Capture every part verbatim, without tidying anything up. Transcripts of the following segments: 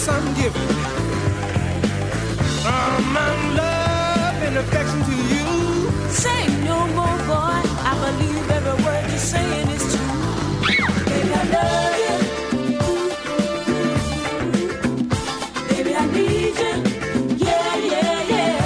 this I'm giving. All my love and affection to you. Say no more, boy. I believe every word you're saying is true. Baby, I love you. Baby, I need you. Yeah, yeah, yeah.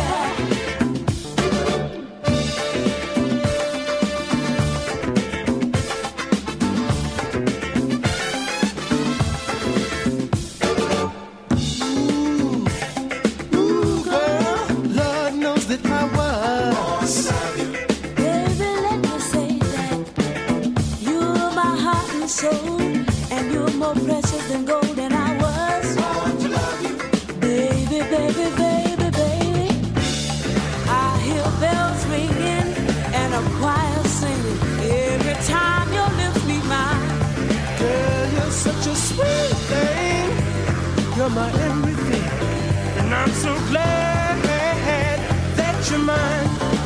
Ooh, ooh, girl, Lord knows that I was. Baby, let me say that you're my heart and soul, and you're more precious than gold, and I was. Baby, baby, baby, baby, I hear bells ringing and a choir singing every time your lips meet mine. Girl, you're such a sweet thing. You're my everything. And I'm so glad that you're mine.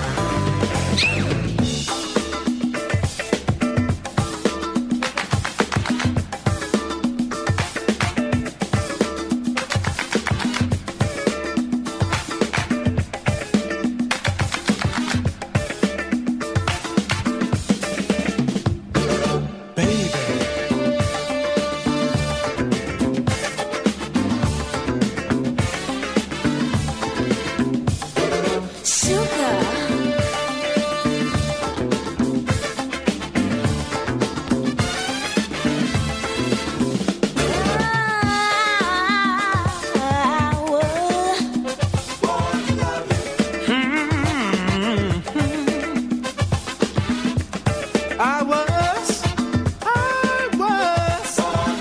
Sugar. I was, I was.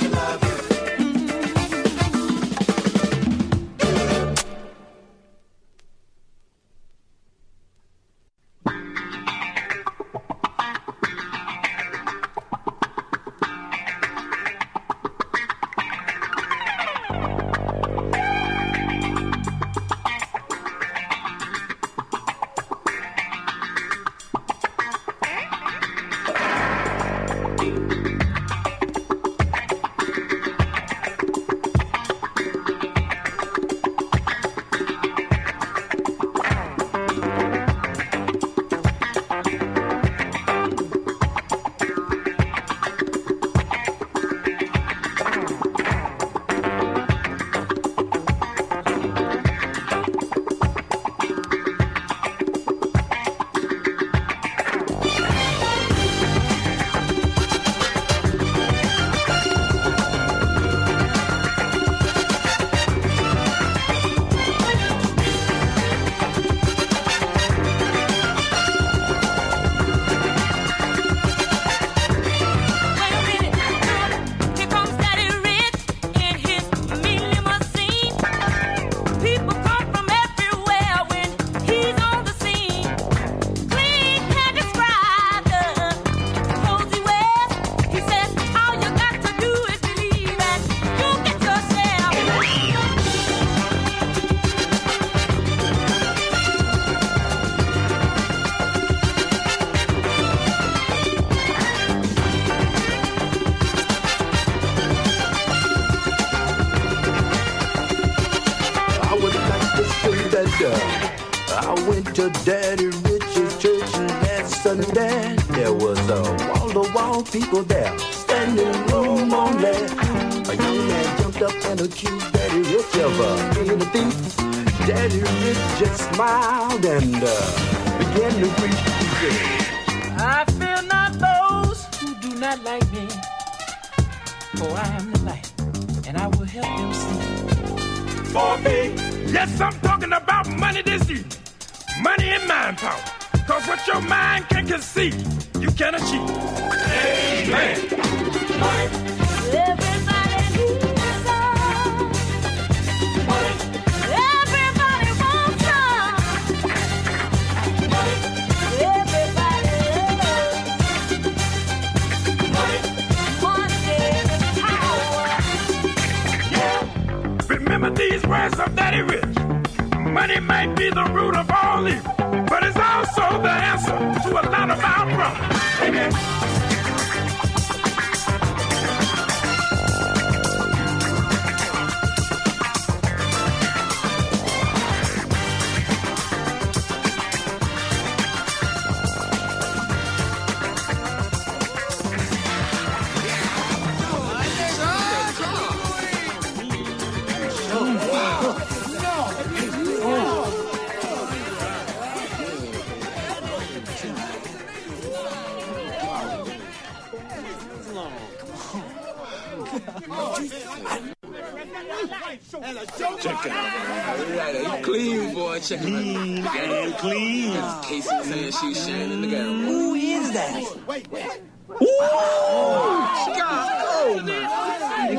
I went to Daddy Rich's church that Sunday. There was a wall-to-wall people there, standing room only. A young man jumped up and accused Daddy Rich of uh, being a thief. Daddy Rich just smiled and uh, began to preach. He said, I fear not those who do not like me, for I am the light, and I will help them see. For me, yes, I'm talking about money this evening. Money and mind power. Cause what your mind can conceive, you can achieve. Amen. Money. Everybody needs some. Money. Everybody wants some. Money. Everybody loves Money. money is power. Yeah. Remember these words of Daddy Rich. Money might be the root of all evil, but it's also the answer to a lot of our problems. Amen. Check it out. Clean, boy. Check it out. Damn clean. Casey saying she's shining the girl. Who is that? Wait, wait. Ooh! God, oh, man.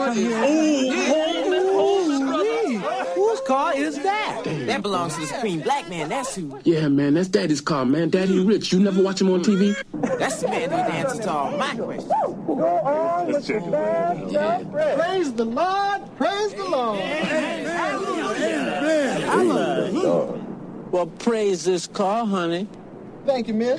Whose car is that? That belongs to the Supreme Black Man, that's who. Yeah, man, that's Daddy's car, man. Daddy Rich. You never watch him on T V? That's the man who answers to all my questions. Go on with the band. Yeah. Praise the Lord. Praise the Lord. Amen. Hallelujah. Well, praise this car, honey. Thank you, miss.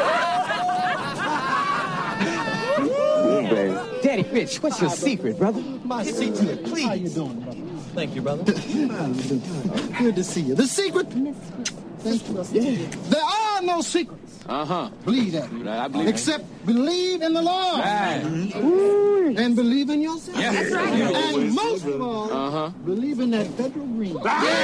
Daddy Rich, what's your secret, brother? My secret, please. How you doing, brother? Thank you, brother. Good to see you. The secret? Thank you. Yeah. There are no secrets. Uh-huh. Believe that. I believe Except that. Believe in the Lord. Right. Mm-hmm. And believe in yourself. Yeah. That's right. And most of all, uh-huh. believe in that federal green.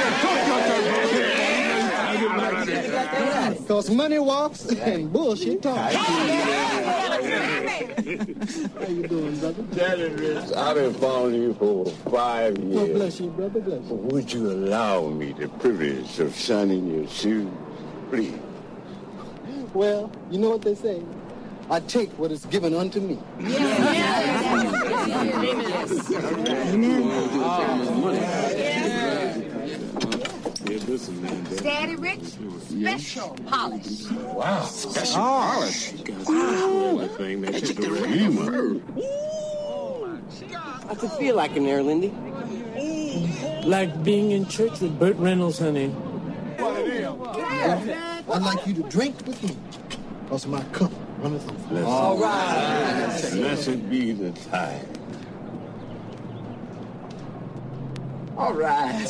Because money walks and bullshit talks. How you doing, brother? Daddy Rich, I've been following you for five years. God bless you, brother. Bless you. Would you allow me the privilege of shining your shoes, please? Well, you know what they say. I take what is given unto me. Yeah. Yeah. Daddy Rich, special polish. Wow, special polish. Wow. The thing that took the redeemer. What's it feel like in there, Lindy? Like being in church with Burt Reynolds, honey. I'd like you to drink with me. Because my cup runneth over. All right. Blessed be the time. All right.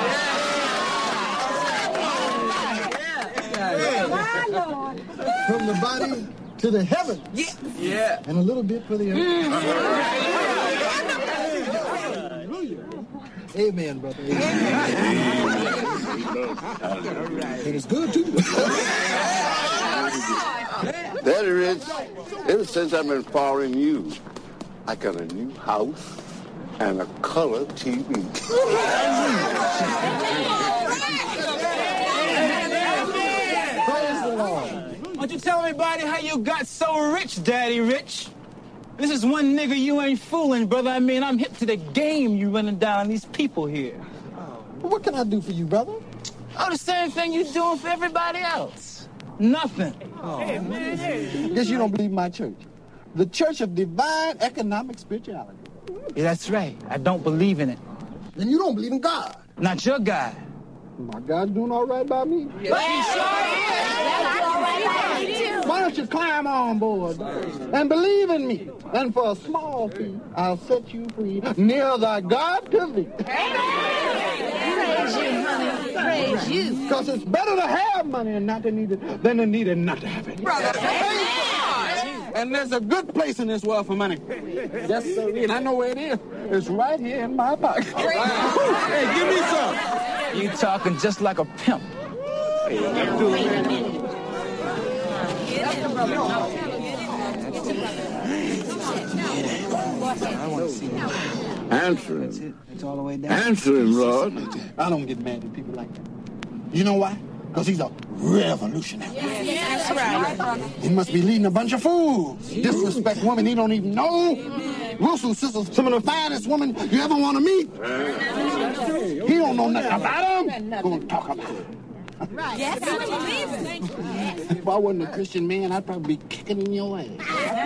From the body to the heaven. Yeah. Yeah. And a little bit for the earth. Mm. Amen, brother. Amen. It is good, too. Daddy Rich, ever since I've been following you, I got a new house and a color T V. Why don't you tell everybody how you got so rich, Daddy Rich? This is one nigga you ain't fooling, brother. I mean, I'm hip to the game you running down these people here. Well, what can I do for you, brother? Oh, the same thing you doing for everybody else. Nothing. Oh, hey, man, hey. Guess you don't believe my church. The Church of Divine Economic Spirituality. Yeah, that's right. I don't believe in it. Then you don't believe in God. Not your God. My God's doing all right by me. Yeah. But he sure is. All right by me, too. Why don't you climb on board and believe in me? And for a small fee, I'll set you free near thy God to thee. Praise you, honey. Praise you. Because it's better to have money and not to need it than to need it and not to have it. Brother, and there's a good place in this world for money. Yes, sir. And I know where it is. It's right here in my pocket. Hey, give me some. You talking just like a pimp. Answer him. That's it. It's all the way down. Answer him, Lord. I don't get mad at people like that. You know why? Because he's a revolutionary. Yes, yes, that's right. He must be leading a bunch of fools. Disrespect women he don't even know. Wilson's sister's some of the finest women you ever want to meet. He don't know nothing about them. Gonna talk about them. Right. Yes, I believe it. If I wasn't a Christian man, I'd probably be kicking in your ass.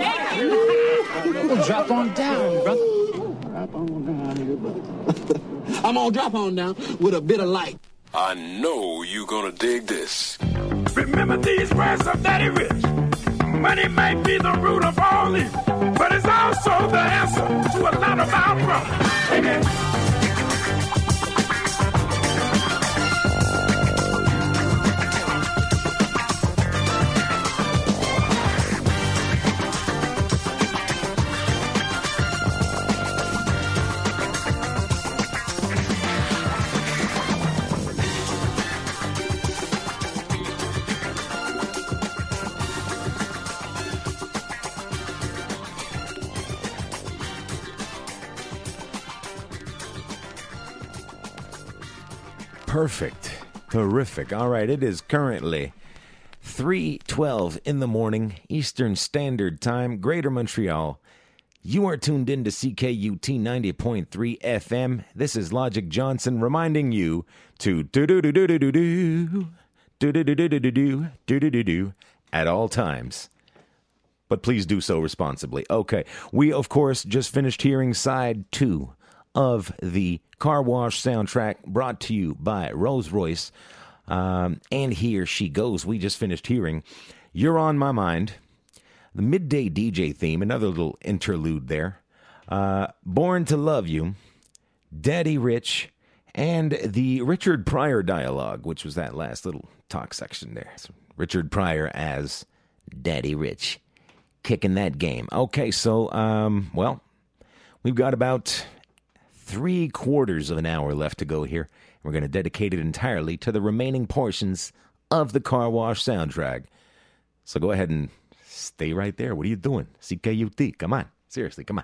Well, drop on down, brother. Drop on down here, brother. I'm gonna drop on down with a bit of light. I know you're gonna dig this. Remember these words of Daddy Rich. Money might be the root of all evil, but it's also the answer to a lot of our problems. Amen. Perfect. Terrific. All right, it is currently three twelve in the morning, Eastern Standard Time, Greater Montreal. You are tuned in to C K U T ninety point three F M. This is Logic Johnson reminding you to do-do-do-do-do-do-do, do-do-do-do-do-do, do-do-do-do at all times. But please do so responsibly. Okay, we, of course, just finished hearing side two of the Car Wash soundtrack brought to you by Rolls Royce. Um, and Here She Goes. We just finished hearing You're On My Mind, the Midday D J theme, another little interlude there. Uh, Born to Love You, Daddy Rich, and the Richard Pryor dialogue, which was that last little talk section there. So Richard Pryor as Daddy Rich, kicking that game. Okay, so, um, well, we've got about three quarters of an hour left to go here. We're going to dedicate it entirely to the remaining portions of the Car Wash soundtrack. So go ahead and stay right there. What are you doing? C K U T, come on. Seriously, come on.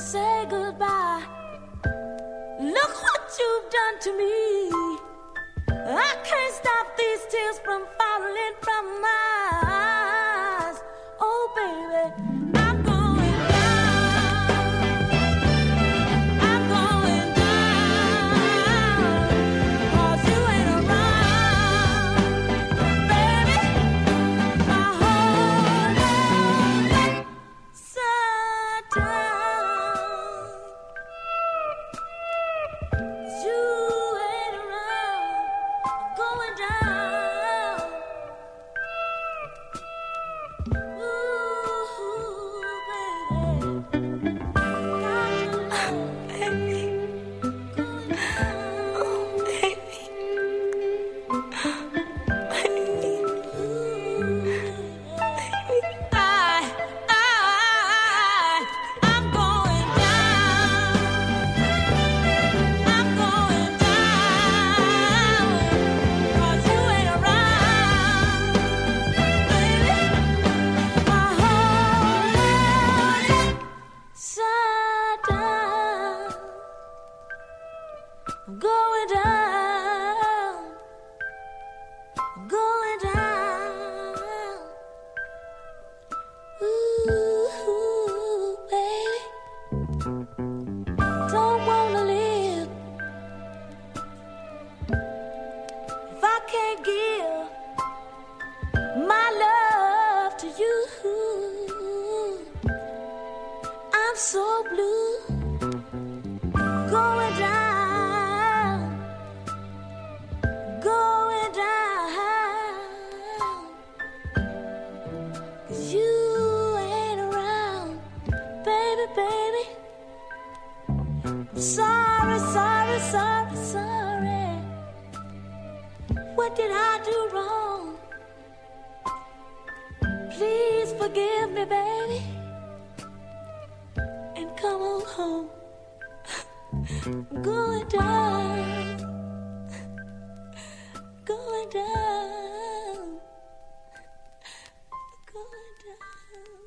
say goodbye. Look what you've done to me. I can't stop these tears from falling from my eyes. Oh, baby, I'm going down. I'm going down. 'Cause you ain't around. Baby, my whole life upside down. 'Cause you ain't around. I'm going down. Ooh, baby. Got to love, baby. Going down. Oh, baby. Baby. I, I, I'm going down. I'm going down. 'Cause you ain't around. Baby, my whole life upside down. I'm going down. I'm going down. Ooh, baby, don't wanna live if I can't give my love to you. I'm so blue. Going down. Going down. 'Cause you ain't around. Baby, baby. I'm sorry, sorry, sorry, sorry. What did I do wrong? Please forgive me, baby. And come on home. I'm going down. Going down. Going down.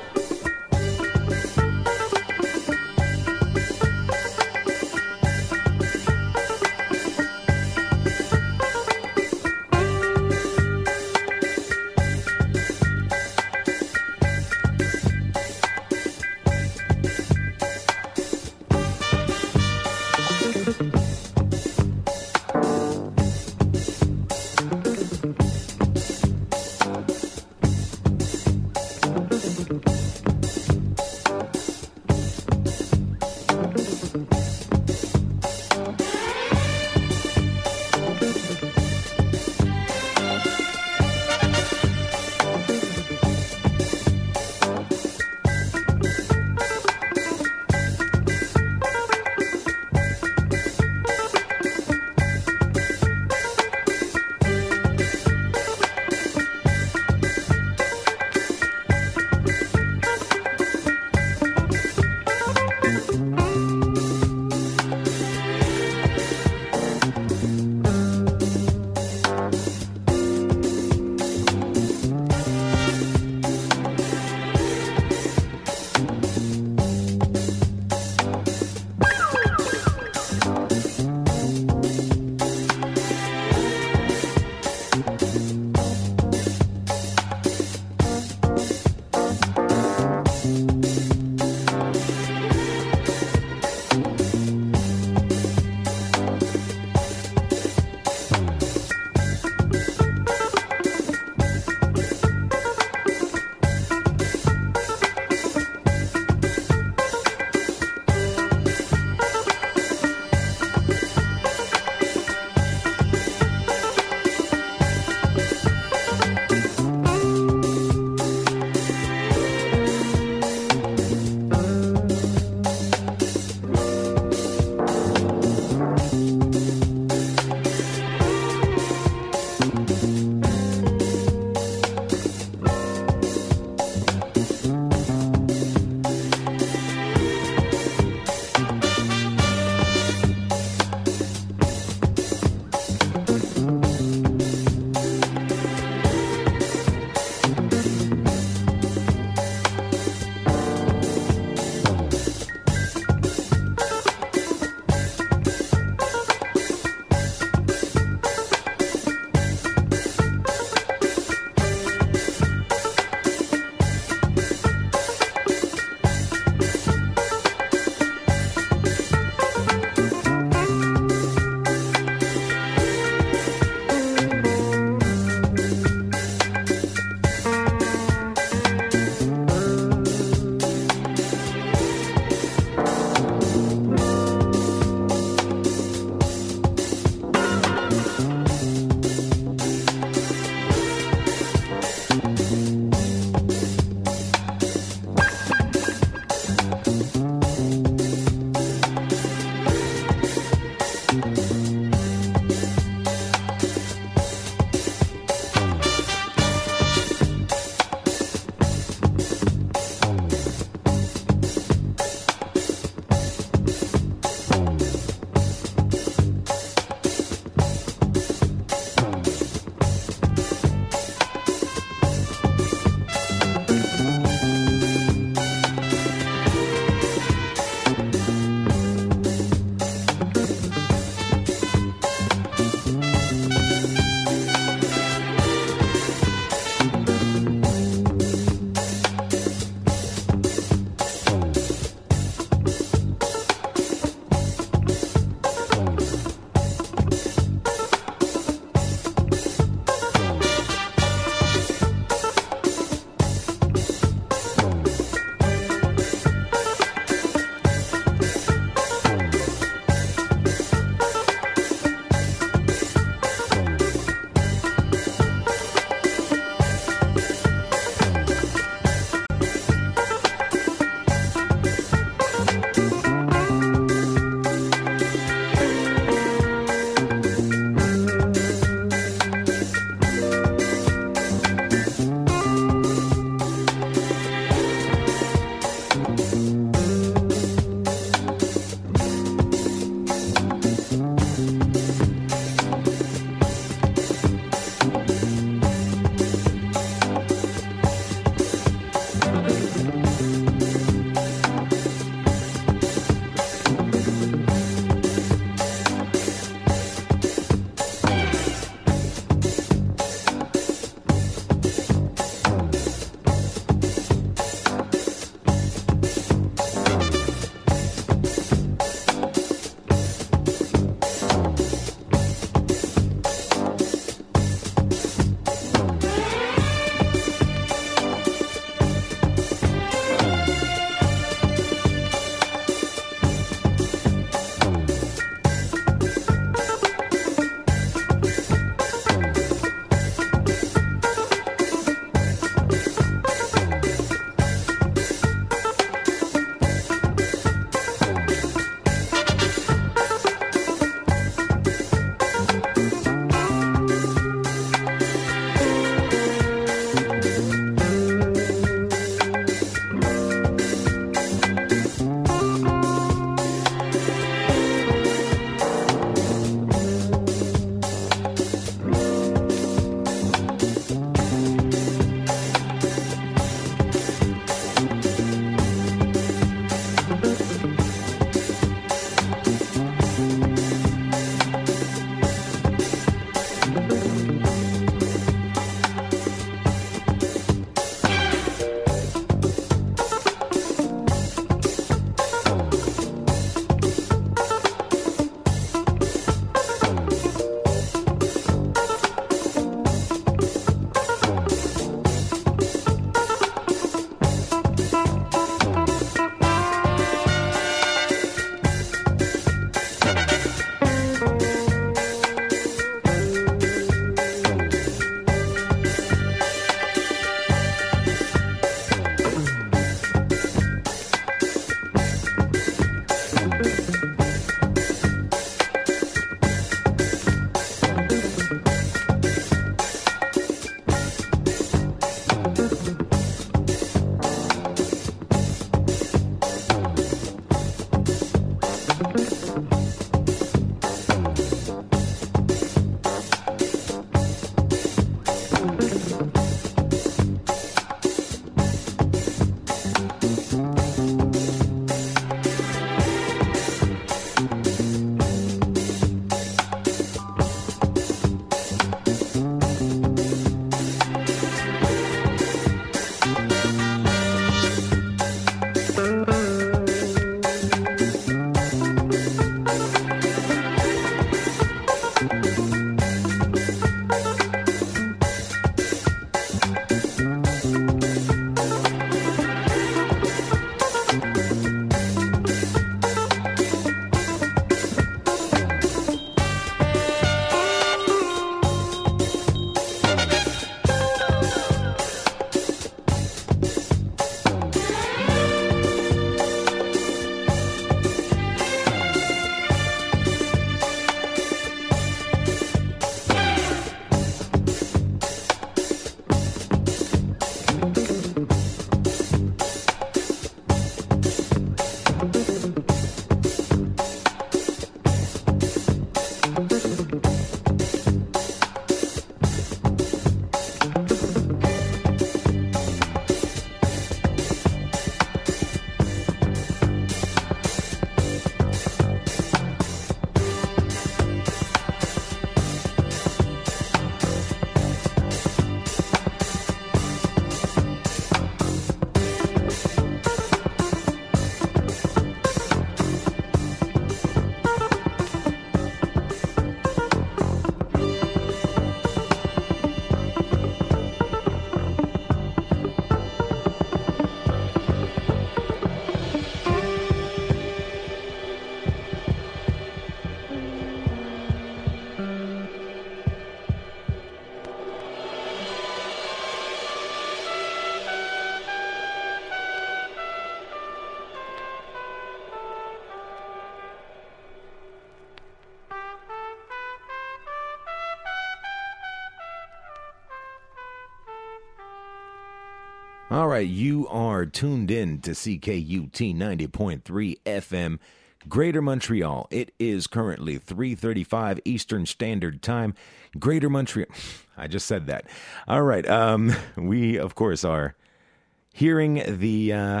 All right, you are tuned in to C K U T ninety point three F M, Greater Montreal. It is currently three thirty-five Eastern Standard Time. Greater Montreal. I just said that. All right, um, we, of course, are hearing the uh,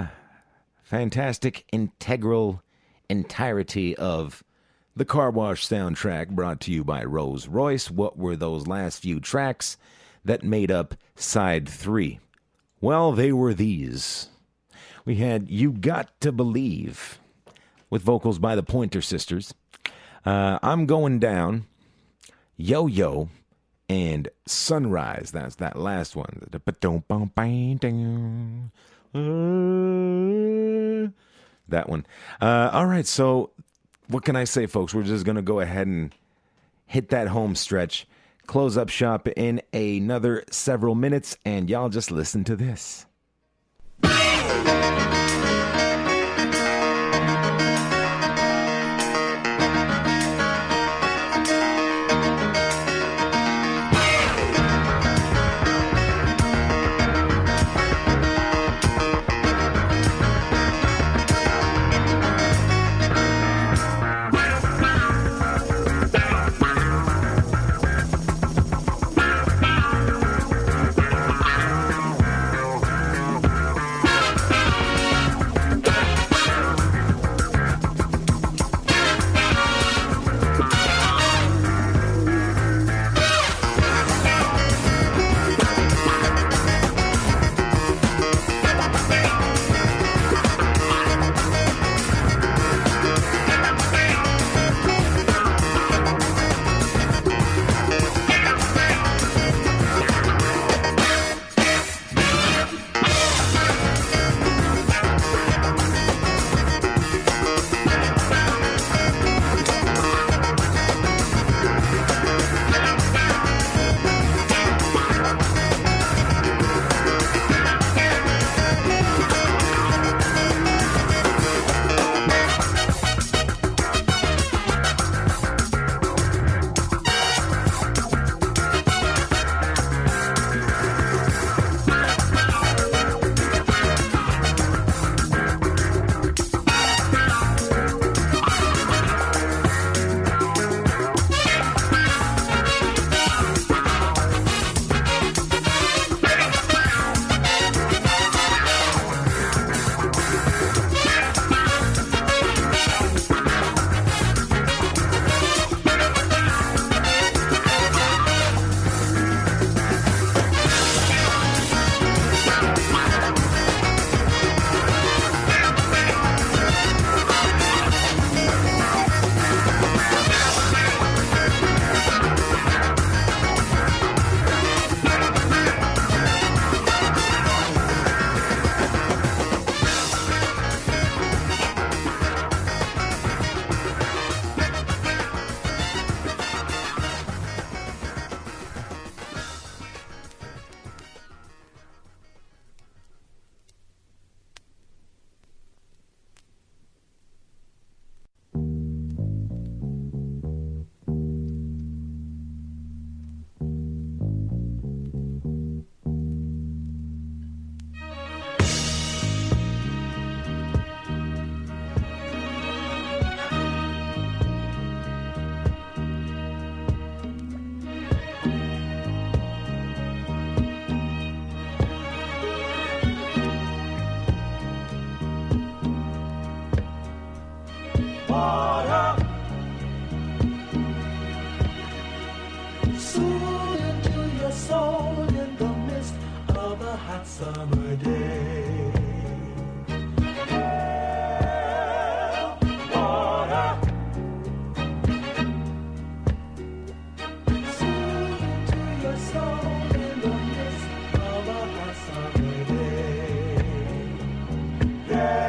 fantastic integral entirety of the Car Wash soundtrack brought to you by Rose Royce. What were those last few tracks that made up side three? Well, they were these. We had You Got to Believe with vocals by the Pointer Sisters. Uh, I'm Going Down, Yo Yo, and Sunrise. That's that last one. That one. Uh, all right, so what can I say, folks? We're just going to go ahead and hit that home stretch. Close up shop in another several minutes, and y'all just listen to this. water. Soothe into your soul in the midst of a hot summer day. Well, water. Soothe into your soul in the midst of a hot summer day. Yeah.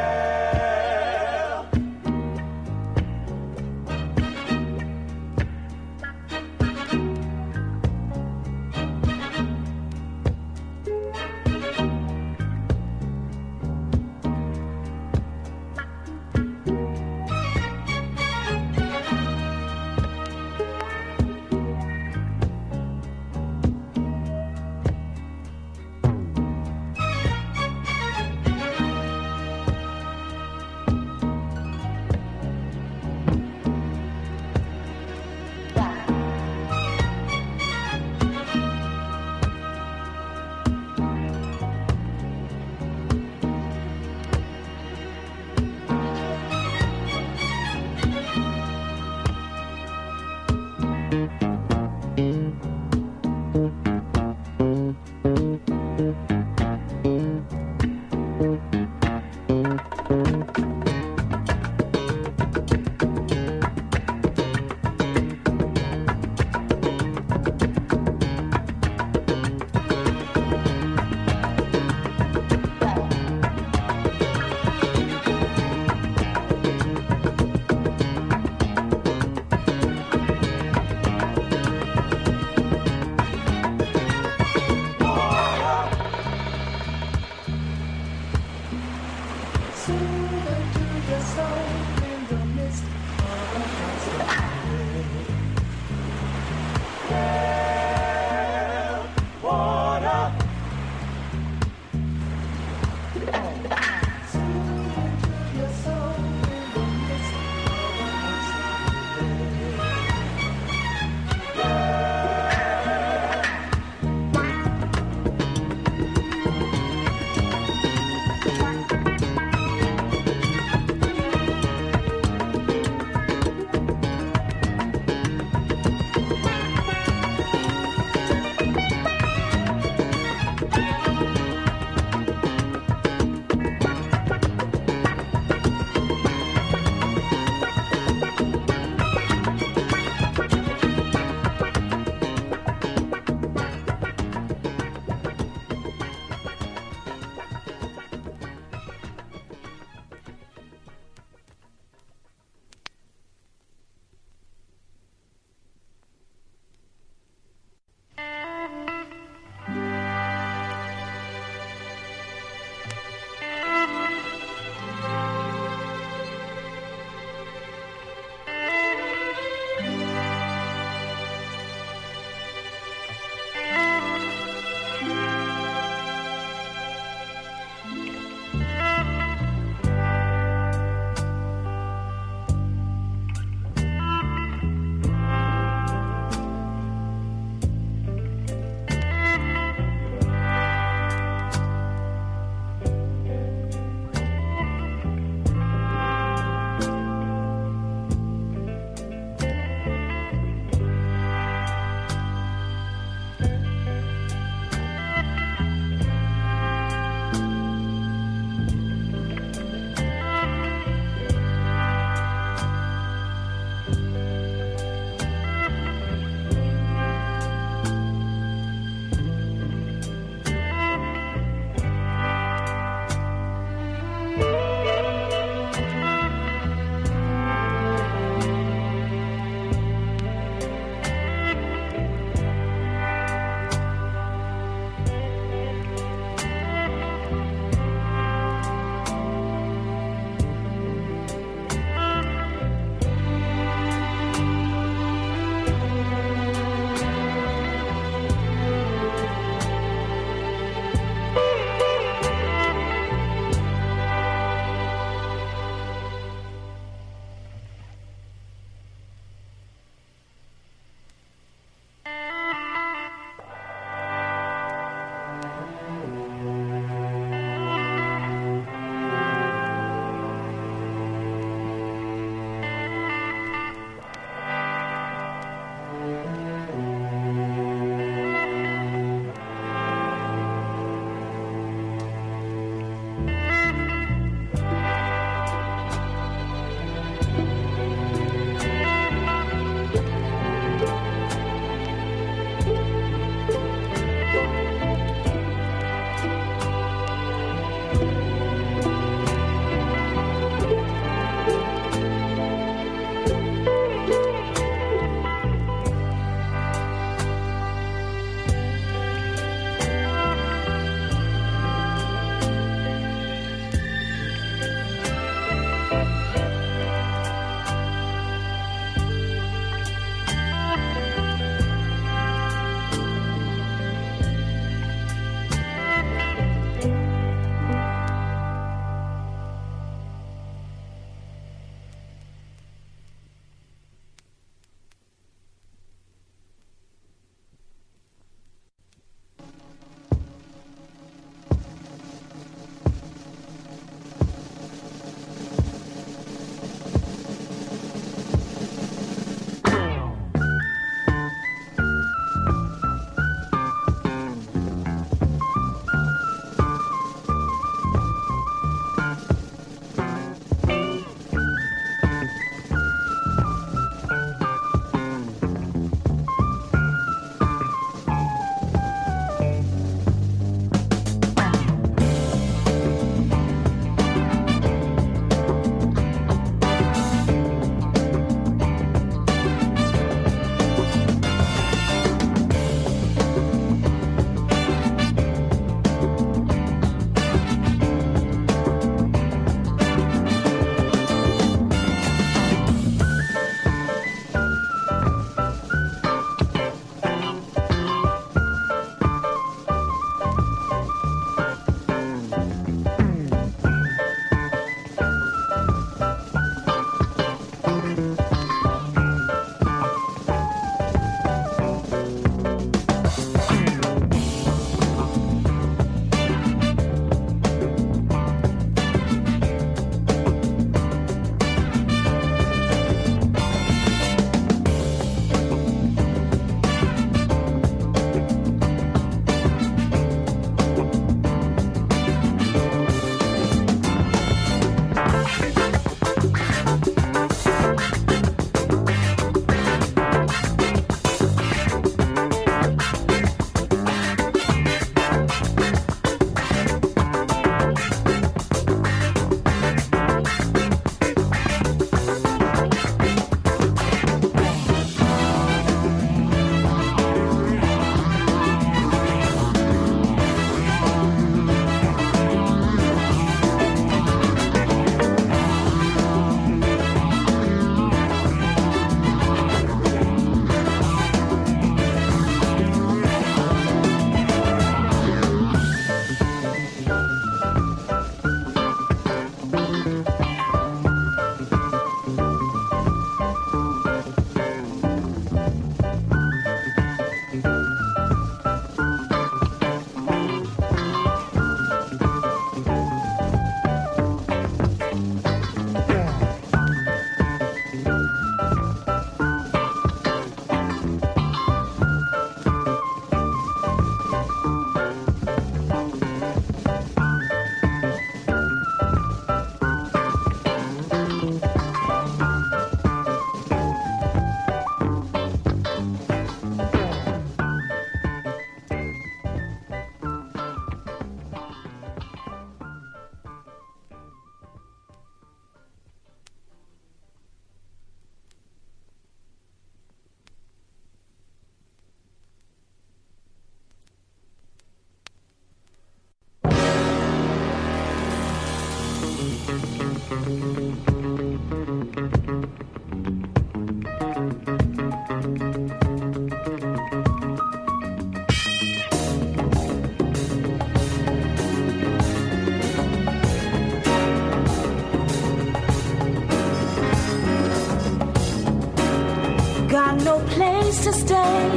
Got no place to stay.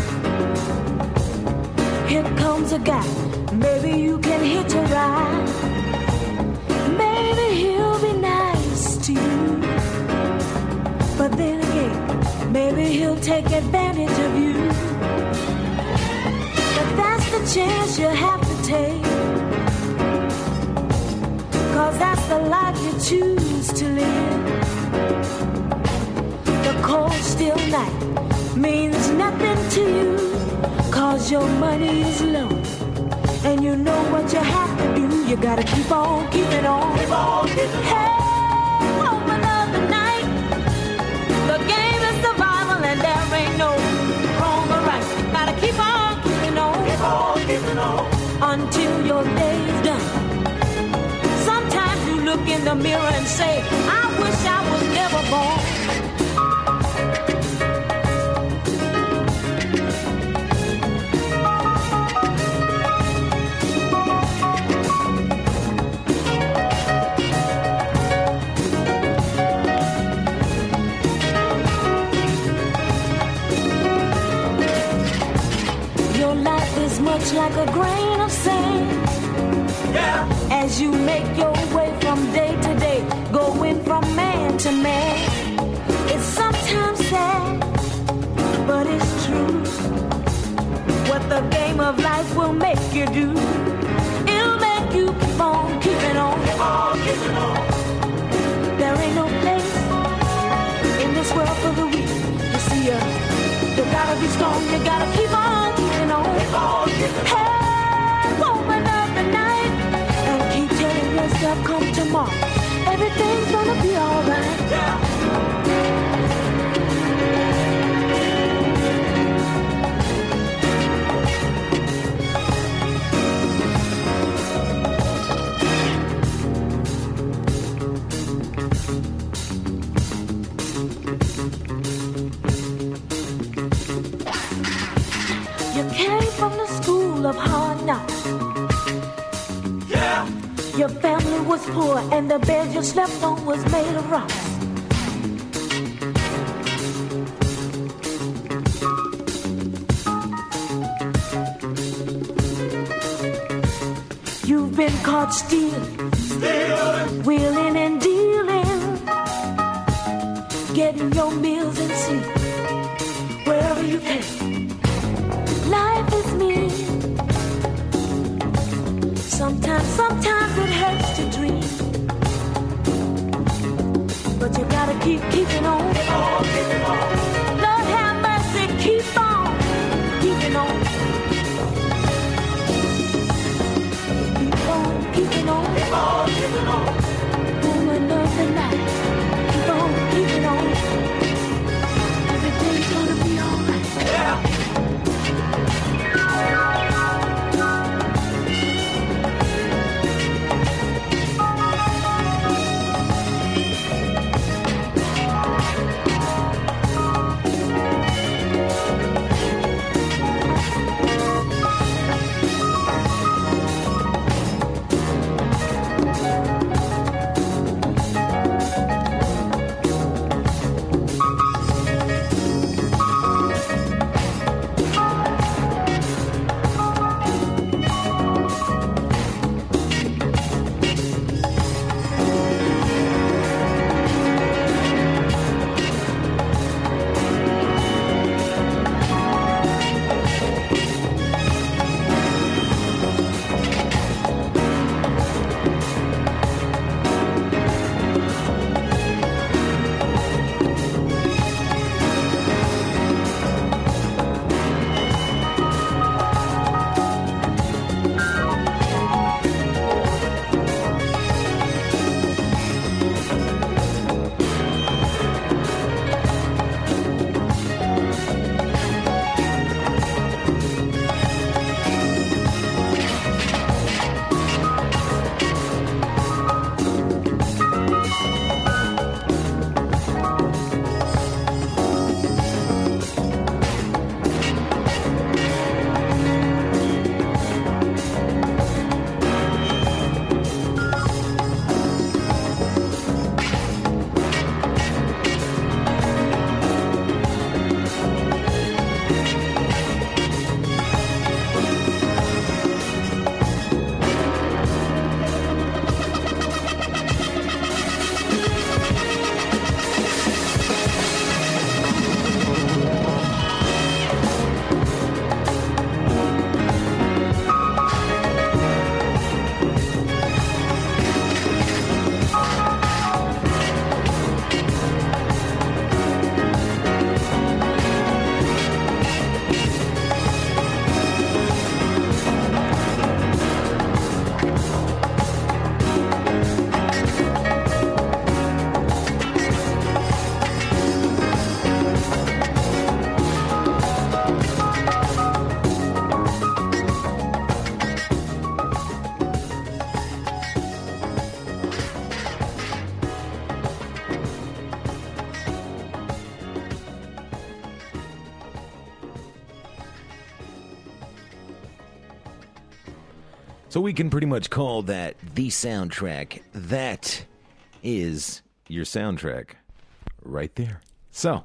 Here comes a guy. Maybe you can hitch a ride. Maybe he'll be nice to you. But then again, maybe he'll take advantage of you. But that's the chance you have to take. Cause that's the life you choose to live. The cold still night means nothing to you. Cause your money is low. And you know what you have to do. You gotta keep on keeping on. Keep on keeping on. Hey, home another night. The game is survival and there ain't no wrong or right. Gotta keep on keeping on. Keep on keeping on. Until your day's done. Sometimes you look in the mirror and say, I wish I was never born. Much like a grain of sand. Yeah. As you make your way from day to day, going from man to man. It's sometimes sad, but it's true. What the game of life will make you do, it'll make you keep on keeping on. Keep on keeping on. There ain't no place in this world for the weak. You see, uh, you gotta be strong, you gotta keep on keeping on. Hey, open up the night and keep telling yourself, come tomorrow, everything's gonna be alright. Yeah. From the school of hard knocks. Yeah. Your family was poor and the bed you slept on was made of rocks. You've been caught stealing, stealing, wheeling and dealing, getting your meals and sleep wherever you can. Life is mean. Sometimes, sometimes it hurts to dream. But you gotta keep keeping on. Keep on, keeping on. Lord have mercy, keep on keeping on. Keep on keeping on. Keep on keeping on. Woman of the night. Keep on keeping on. Everything's gonna be alright. Yeah. So we can pretty much call that the soundtrack. That is your soundtrack right there. So,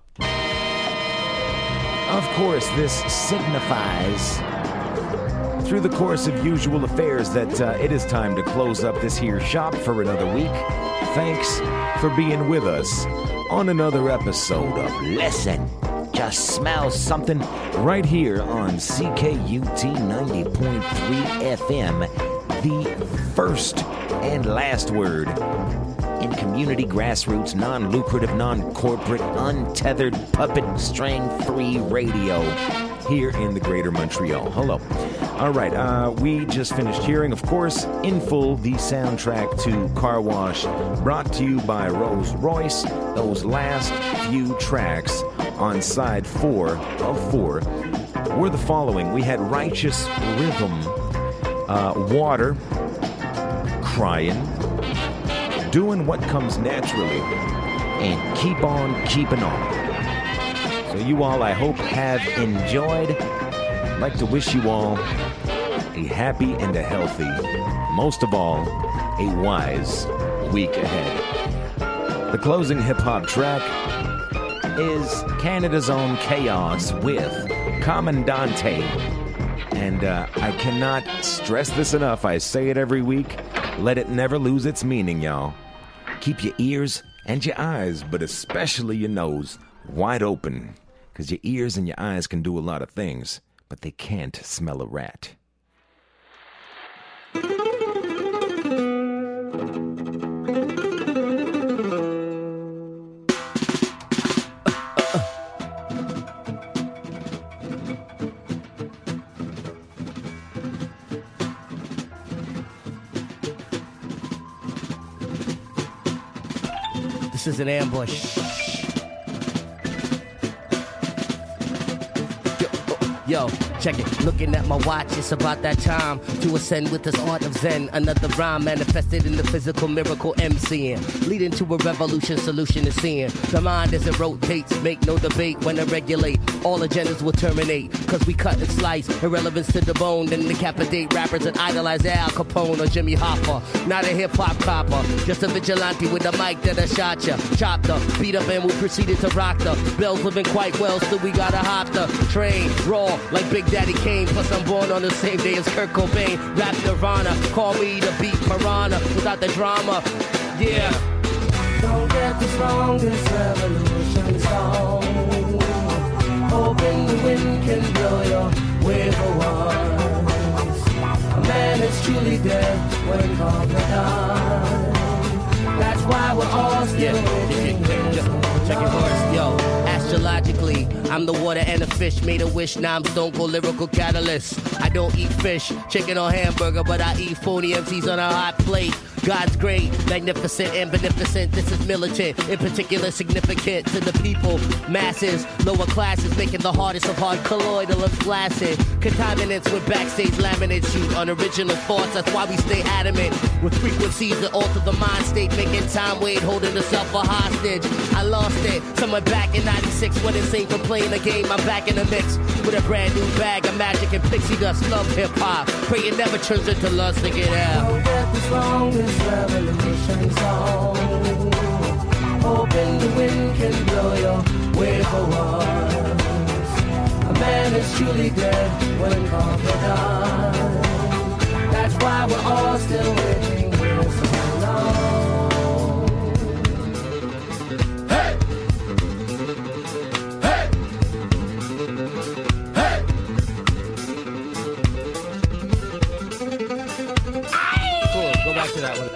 of course, this signifies through the course of usual affairs that uh, it is time to close up this here shop for another week. Thanks for being with us on another episode of Listen, Just Smell Something right here on C K U T ninety point three F M, the first and last word in community, grassroots, non-lucrative, non-corporate, untethered, puppet string-free radio here in the greater Montreal. Hello. All right, uh, we just finished hearing, of course, in full, the soundtrack to Car Wash, brought to you by Rolls Royce. Those last few tracks on side four of four were the following. We had Righteous Rhythm, uh, Water, Crying, Doing What Comes Naturally, and Keep On Keeping On. So you all, I hope, have enjoyed. I'd like to wish you all a happy and a healthy, most of all, a wise week ahead. The closing hip-hop track is Canada's own Chaos with Commandante. And uh, I cannot stress this enough. I say it every week. Let it never lose its meaning, y'all. Keep your ears and your eyes, but especially your nose, wide open. Because your ears and your eyes can do a lot of things, but they can't smell a rat. This is an ambush. Yo, check it. Looking at my watch, it's about that time to ascend with this art of Zen. Another rhyme manifested in the physical miracle MCing, leading to a revolution. Solution is seeing the mind as it rotates. Make no debate when to regulate. All agendas will terminate, cause we cut and slice irrelevance to the bone, then decapitate rappers that idolize Al Capone or Jimmy Hoffa. Not a hip-hop copper, just a vigilante with a mic that I shot ya, chopped up, beat up, and we proceeded to rock the bells living quite well, still we gotta hop the train raw like Big Daddy Kane. Plus I'm born on the same day as Kurt Cobain. Rap Nirvana, call me the beat piranha without the drama. Yeah. Don't get this wrong, this revolution song. Hoping the wind can blow your way for once. A man is truly dead when called to die. That's why we're all still waiting. Check your horse, yo. Astrologically, I'm the water and a fish. Made a wish, now I'm stone cold lyrical catalyst. I don't eat fish, chicken or hamburger, but I eat phony M Cs on a hot plate. God's great, magnificent and beneficent. This is militant, in particular significant to the people, masses, lower classes, making the hardest of hard colloidal and flaccid. Contaminants with backstage laminates shoot unoriginal thoughts. That's why we stay adamant with frequencies that alter the mind state, making time wait, holding herself a hostage. I lost it, somewhere back in ninety-six when insane complain again. I'm back in the mix with a brand new bag of magic and pixie dust. Love hip hop, pray it never turns into lust to get out. Don't get this wrong, this revolution song. Hoping the wind can blow your way for once. A man is truly dead when called for done. That's why we're all still waiting here so long. Hey! Hey! Hey! Cool, go back to that one.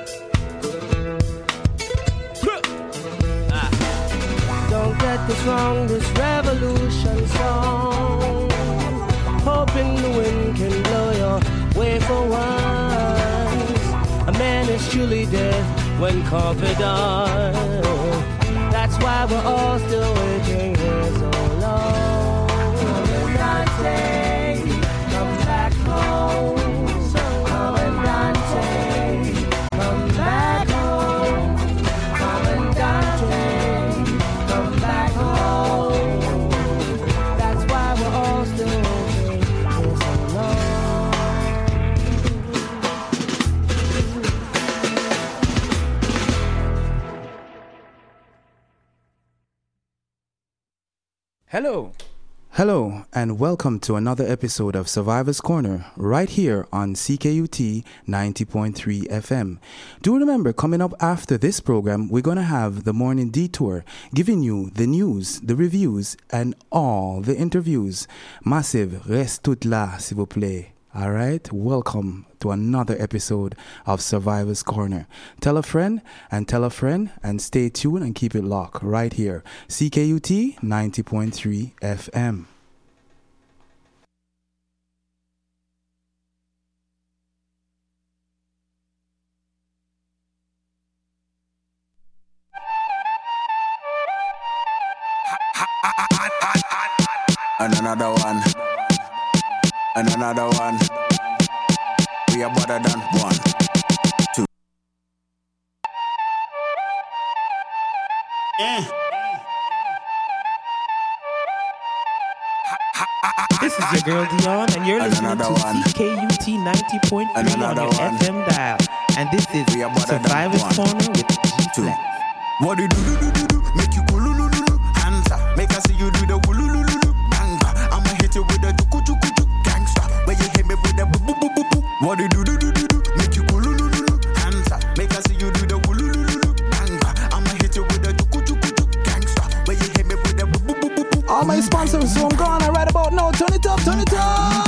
Don't get this wrong, this revolution song. Hoping the wind can blow your way for once. A man is truly dead when called for done. That's why we're all still waiting here so long. Commandante, come back home. Commandante, come back home. Commandante, come back home. That's why we're all still waiting here so long. Hello. Hello, and welcome to another episode of Survivor's Corner, right here on C K U T ninety point three F M. Do remember, coming up after this program, we're going to have the Morning Detour, giving you the news, the reviews, and all the interviews. Massive, reste tout là, s'il vous plaît. All right, welcome to another episode of Survivor's Corner. Tell a friend and tell a friend and stay tuned and keep it locked right here. C K U T ninety point three F M. And another one. And another one. We are better than one, two. Yeah. This is your girl Dion, and you're listening to one. C K U T ninety point three on your one. F M dial. And this is Survivor's Corner with G-Flex. What do you do, do, do, do, do? Make you go, lulu, lulu, answer. Make I see you do the wulu, lulu, lulu, banga. I'ma hit you with the juku, juku, juku, gangsta. Where you hit me with the boo, boo, boo, boo, boo. What do you do, do, do, do, do? Make you go, lulu, lulu, answer. Make I see you do the wulu, lulu, lulu, banga. I'ma hit you with the juku, juku, juku, gangsta. Where you hit me with the boo, boo, boo, boo, boo. All my sponsors, so I'm gone right about now. Turn it up, turn it up.